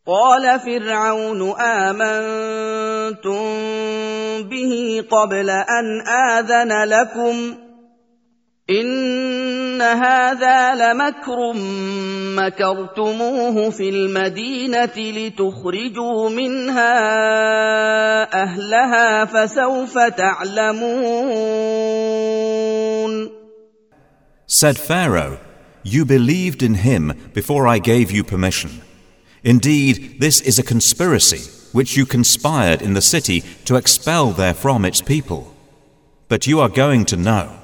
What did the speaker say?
قال فرعون آمنتم به قبل أن آذن لكم إن هذا لمكر مكرتموه في المدينة لتخرجوا منها أهلها فسوف تعلمون. Said Pharaoh, "You believed in him before I gave you permission. Indeed, this is a conspiracy which you conspired in the city to expel therefrom its people. But you are going to know."